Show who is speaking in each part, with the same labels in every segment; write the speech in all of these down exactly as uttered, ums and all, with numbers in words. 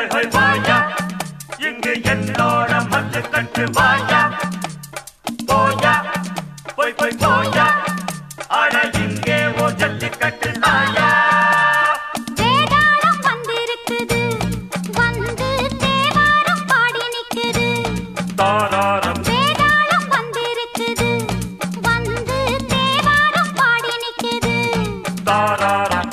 Speaker 1: ஹொய் ஹொய் வாயா இங்கு என்னோட மல்லு கட்டு வாயா போயா போய் போய் போயா ஆட இங்கே ஓ ஜல்லி கட்டு தாயா
Speaker 2: வேதாளம் வந்திருக்குது வந்து தேவாரம் பாடி நிக்குது
Speaker 1: தாராரம்
Speaker 2: வேதாளம் வந்திருக்குது வந்து தேவாரம் பாடி நிக்குது
Speaker 1: தாராரம்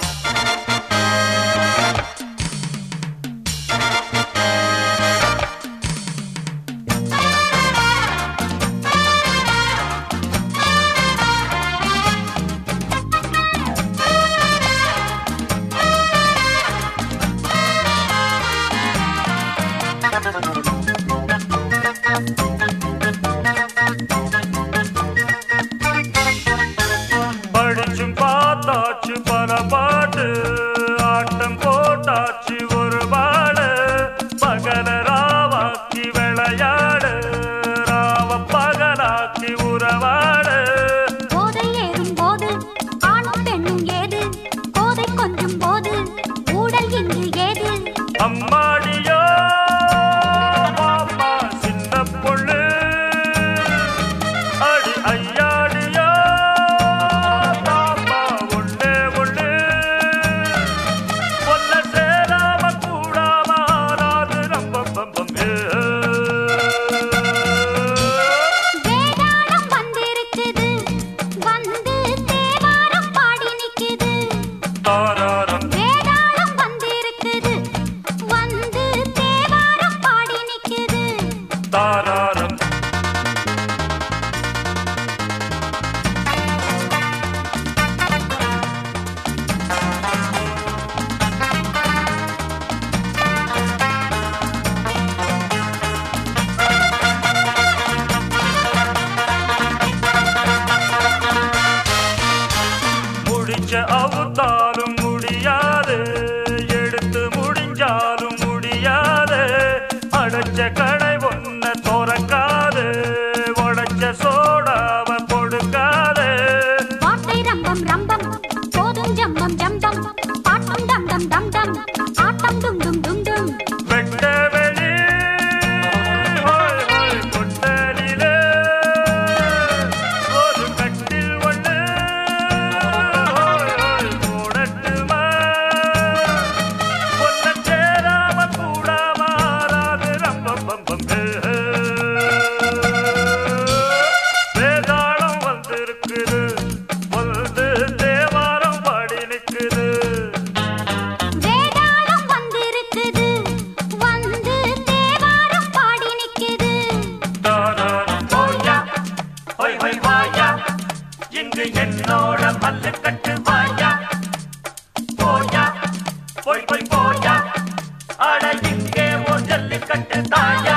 Speaker 1: படிச்சும் பார்த்தாச்சு பல பாட்டு ஆட்டம் போட்டாச்சு ஒரு பாடு பகல ராவாக்கி விளையாடு ராவ பகலாக்கி உறவாடு
Speaker 2: போதை ஏறும் போது ஆணும் பெண்ணும் ஏது போதை கொஞ்சும் போது ஊடல் இங்கு ஏது
Speaker 1: அம்மாடியோ மாமா சின்ன பொண்ணு அடி ஐயாடியோ தாமா ஒண்ணே ஒண்ணு ஒன்ன சேராம கூடாம ஆறாது ரொம்ப பம்பம்
Speaker 2: வேதாளம் வந்திருக்குது வந்து தேவாரம் பாடி நிக்குது
Speaker 1: தாராரம்
Speaker 2: வேதாளம் வந்திருக்குது வந்து தேவாரம் பாடி நிக்குது
Speaker 1: தாராரம் முடிச்ச அவுத்தாலும் முடியாது எடுத்து முடிஞ்சாலும் முடியாது அடைச்ச கடை ஒன்ன திறக்காது உடைச்ச சோடாவ கொடுக்காது
Speaker 2: வார்த்தை ரம்பம் ரம்பம் போதும் ஜம்பம் ஜம்பம் பாட்டம் டம் டம் டம் டம் ஆட்டம் டும் டும் டும் டும்
Speaker 1: வெட்ட வெளி ஹோய் ஹோய் கொட்டலிலே ஒரு கட்டில் ஒண்ணு ஹோய் ஹோய் போடட்டுமா ஒன்ன சேராம கூடாம ஆறாது ரம்பம் பம்பம் வேதாளம் வந்திருக்குது வந்து தேவாரம் பாடி நிக்குது
Speaker 2: வேதாளம் வந்திருக்குது வந்து தேவாரம் பாடி நிக்குது
Speaker 1: தாராரம் போயா ஹொய் ஹொய் வாயா இங்கு என்னோட மல்லு கட்டு வாயா போயா போய் போய் போயா ஆட இங்கே ஓ ஜல்லி கட்டு தாயா